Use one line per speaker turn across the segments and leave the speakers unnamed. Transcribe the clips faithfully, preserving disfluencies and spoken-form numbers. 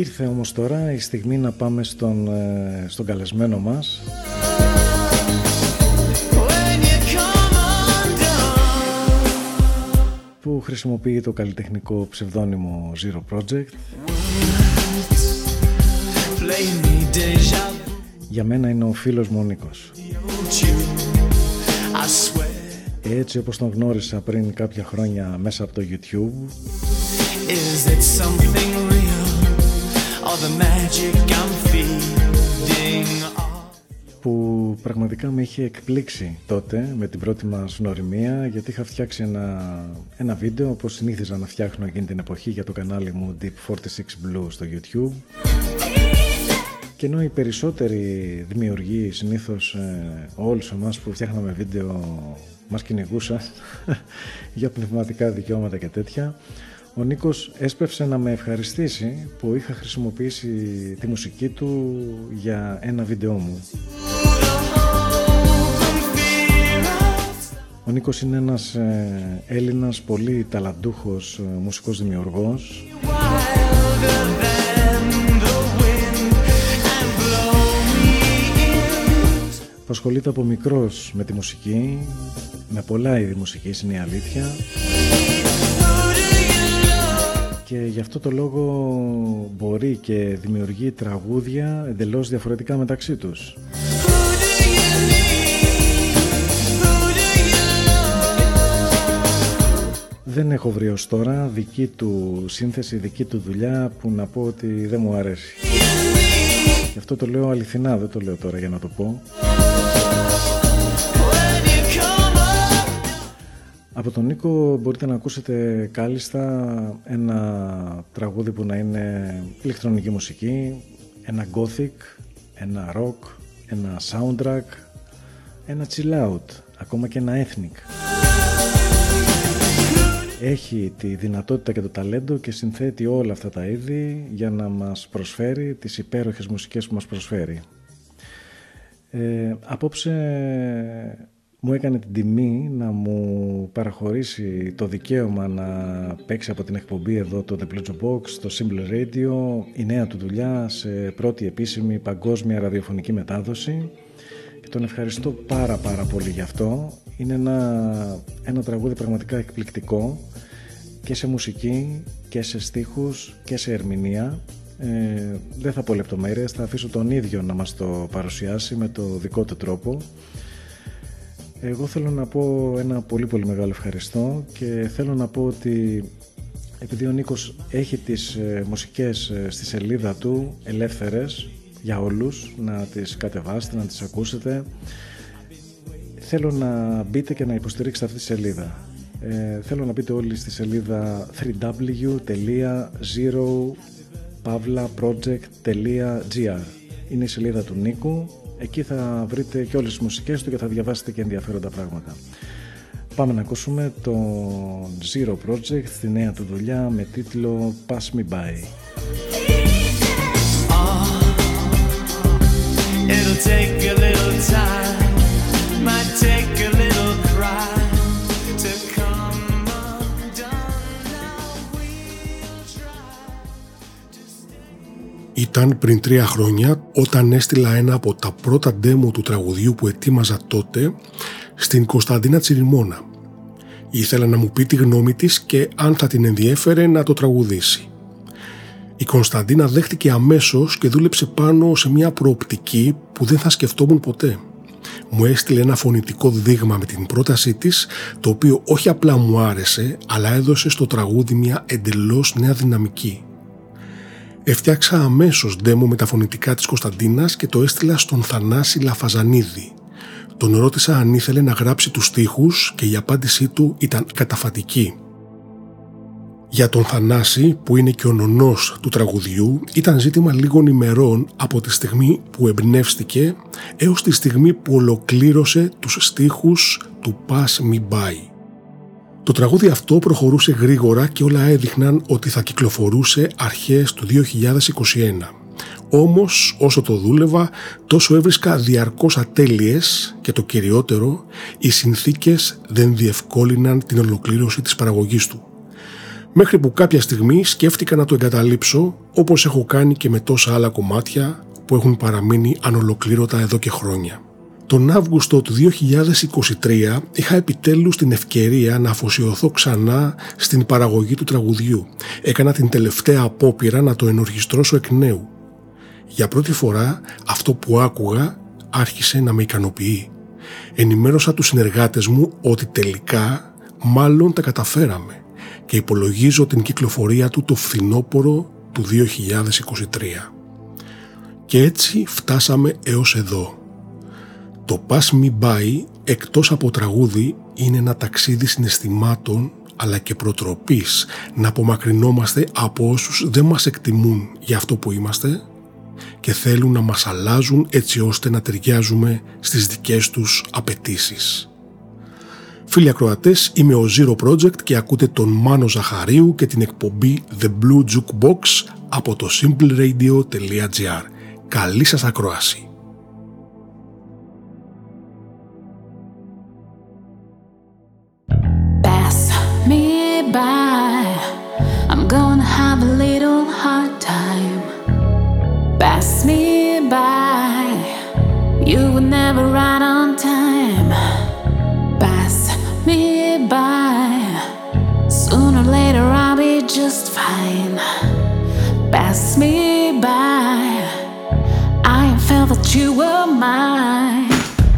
Ήρθε όμως τώρα η στιγμή να πάμε στον, στον καλεσμένο μας, που χρησιμοποιεί το καλλιτεχνικό ψευδόνυμο Zero Project. Για μένα είναι ο φίλος μου ο Νίκος. Έτσι όπως τον γνώρισα πριν κάποια χρόνια μέσα από το YouTube, που πραγματικά με είχε εκπλήξει τότε με την πρώτη μας γνωριμία, γιατί είχα φτιάξει ένα, ένα βίντεο όπως συνήθιζα να φτιάχνω εκείνη την εποχή για το κανάλι μου Deep φορty six Blue στο YouTube. Και ενώ οι περισσότεροι δημιουργοί, συνήθως ε, όλους εμάς που φτιάχναμε βίντεο, μας κυνηγούσαν για πνευματικά δικαιώματα και τέτοια, ο Νίκος έσπευσε να με ευχαριστήσει που είχα χρησιμοποιήσει τη μουσική του για ένα βίντεό μου. Ο Νίκος είναι ένας ε, Έλληνας πολύ ταλαντούχος ε, μουσικός δημιουργός, που ασχολείται από μικρός με τη μουσική, με πολλά είδη μουσικής, είναι η αλήθεια, και γι' αυτό το λόγο μπορεί και δημιουργεί τραγούδια εντελώς διαφορετικά μεταξύ τους. Δεν έχω βρει ως τώρα δική του σύνθεση, δική του δουλειά που να πω ότι δεν μου αρέσει. Γι' αυτό το λέω αληθινά, δεν το λέω τώρα για να το πω. Από τον Νίκο μπορείτε να ακούσετε κάλλιστα ένα τραγούδι που να είναι ηλεκτρονική μουσική, ένα gothic, ένα rock, ένα soundtrack, ένα chill out, ακόμα και ένα ethnic. Έχει τη δυνατότητα και το ταλέντο και συνθέτει όλα αυτά τα είδη για να μας προσφέρει τις υπέροχες μουσικές που μας προσφέρει. Ε, απόψε μου έκανε την τιμή να μου παραχωρήσει το δικαίωμα να παίξει από την εκπομπή εδώ το The Blue Box, το Simple Radio, η νέα του δουλειά σε πρώτη επίσημη παγκόσμια ραδιοφωνική μετάδοση, και τον ευχαριστώ πάρα πάρα πολύ γι' αυτό. Είναι ένα, ένα τραγούδι πραγματικά εκπληκτικό και σε μουσική και σε στίχους και σε ερμηνεία. Ε, δεν θα πω λεπτομέρειες, θα αφήσω τον ίδιο να μας το παρουσιάσει με το δικό του τρόπο. Εγώ θέλω να πω ένα πολύ πολύ μεγάλο ευχαριστώ, και θέλω να πω ότι επειδή ο Νίκος έχει τις ε, μουσικές ε, στη σελίδα του ελεύθερες για όλους, να τις κατεβάσετε, να τις ακούσετε, θέλω να μπείτε και να υποστηρίξετε αυτή τη σελίδα. Ε, θέλω να μπείτε όλοι στη σελίδα double-u double-u double-u τελεία zero project τελεία gr. Είναι η σελίδα του Νίκου. Εκεί θα βρείτε και όλες τις μουσικές του και θα διαβάσετε και ενδιαφέροντα πράγματα. Πάμε να ακούσουμε το Zero Project στη νέα του δουλειά με τίτλο Pass Me By.
Oh, it'll take a little time, might take a little cry to come undone. Now we'll try to stay.
Ήταν πριν τρία χρόνια όταν έστειλα ένα από τα πρώτα demo του τραγουδιού που ετοίμαζα τότε στην Κωνσταντίνα Τσιριμώνα. Ήθελα να μου πει τη γνώμη της και αν θα την ενδιέφερε να το τραγουδήσει. Η Κωνσταντίνα δέχτηκε αμέσως και δούλεψε πάνω σε μια προοπτική που δεν θα σκεφτόμουν ποτέ. Μου έστειλε ένα φωνητικό δείγμα με την πρότασή της, το οποίο όχι απλά μου άρεσε, αλλά έδωσε στο τραγούδι μια εντελώς νέα δυναμική. Έφτιαξα αμέσως demo με τα φωνητικά της Κωνσταντίνας και το έστειλα στον Θανάση Λαφαζανίδη. Τον ρώτησα αν ήθελε να γράψει τους στίχους και η απάντησή του ήταν καταφατική. Για τον Θανάση, που είναι και ο νονός του τραγουδιού, ήταν ζήτημα λίγων ημερών από τη στιγμή που εμπνεύστηκε έως τη στιγμή που ολοκλήρωσε τους στίχους του Pass Me By. Το τραγούδι αυτό προχωρούσε γρήγορα και όλα έδειχναν ότι θα κυκλοφορούσε αρχές του δύο χιλιάδες είκοσι ένα. Όμως, όσο το δούλευα, τόσο έβρισκα διαρκώς ατέλειες και το κυριότερο, οι συνθήκες δεν διευκόλυναν την ολοκλήρωση της παραγωγής του. μέχρι που κάποια στιγμή σκέφτηκα να το εγκαταλείψω, όπως έχω κάνει και με τόσα άλλα κομμάτια που έχουν παραμείνει ανολοκλήρωτα εδώ και χρόνια. Τον Αύγουστο του δύο χιλιάδες είκοσι τρία είχα επιτέλους την ευκαιρία να αφοσιωθώ ξανά στην παραγωγή του τραγουδιού. Έκανα την τελευταία απόπειρα να το ενορχιστρώσω εκ νέου. Για πρώτη φορά αυτό που άκουγα άρχισε να με ικανοποιεί. Ενημέρωσα τους συνεργάτες μου ότι τελικά μάλλον τα καταφέραμε και υπολογίζω την κυκλοφορία του το φθινόπωρο του δύο χιλιάδες είκοσι τρία. Και έτσι φτάσαμε έως εδώ. Το Pass Me By, εκτός από τραγούδι, είναι ένα ταξίδι συναισθημάτων αλλά και προτροπής να απομακρυνόμαστε από όσους δεν μας εκτιμούν για αυτό που είμαστε και θέλουν να μας αλλάζουν έτσι ώστε να ταιριάζουμε στις δικές τους απαιτήσεις. Φίλοι ακροατές, είμαι ο Zero Project και ακούτε τον Μάνο Ζαχαρίου και την εκπομπή The Blue Jukebox από το simple radio dot gr. Καλή σας ακρόαση!
Pass me by, I'm gonna have a little hard time. Pass me by, you will never run on time. Pass me by, sooner or later I'll be just fine. Pass me by, I felt that you were mine.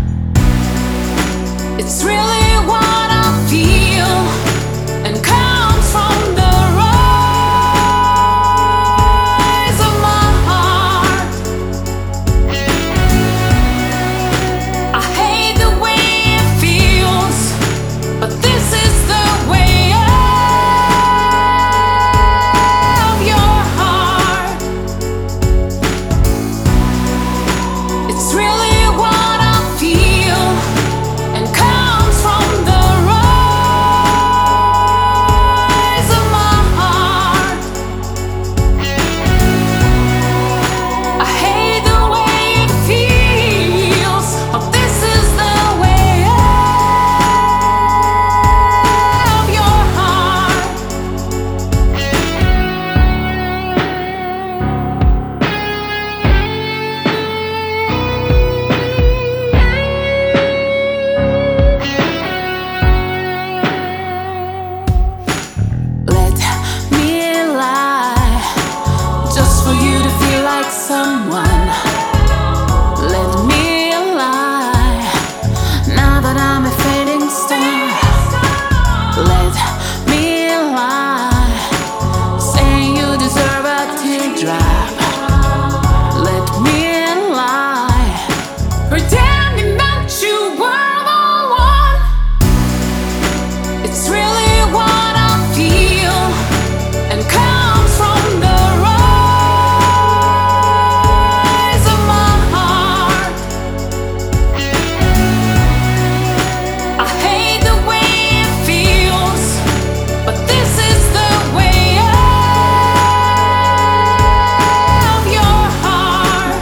It's really what I feel and comes from the rise of my heart. I hate the way it feels, but this is the way of your heart. It's really what I feel and comes from the rise of my heart. I hate the way it feels, but this is the way of your heart. Let me lie, just for you to feel like someone. Let me lie, now that I'm a fading star. Let me lie, saying you deserve a teardrop. Let me lie, pretending that you were the one. It's really what I feel and comes from the rise of my heart. I hate the way it feels, but this is the way of your heart.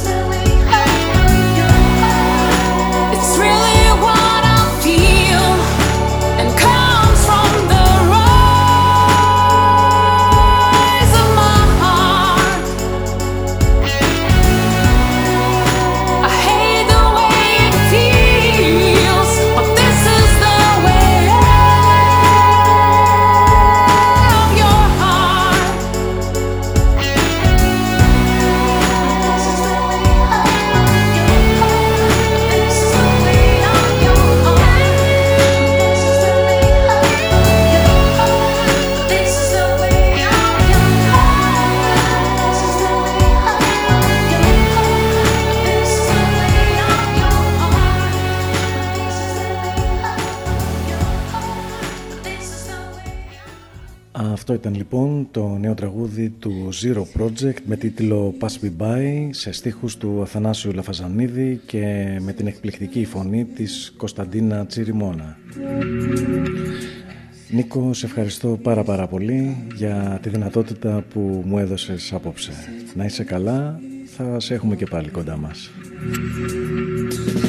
It's really what I feel and comes from the rise of my heart. I hate the way it feels, but this is the way of your heart.
Αυτό ήταν λοιπόν το νέο τραγούδι του Zero Project με τίτλο Pass Me By, σε στίχους του Αθανάσιου Λαφαζανίδη και με την εκπληκτική φωνή της Κωνσταντίνα Τσιριμώνα. Νίκο, σε ευχαριστώ πάρα πάρα πολύ για τη δυνατότητα που μου έδωσες απόψε. Να είσαι καλά, θα σε έχουμε και πάλι κοντά μας.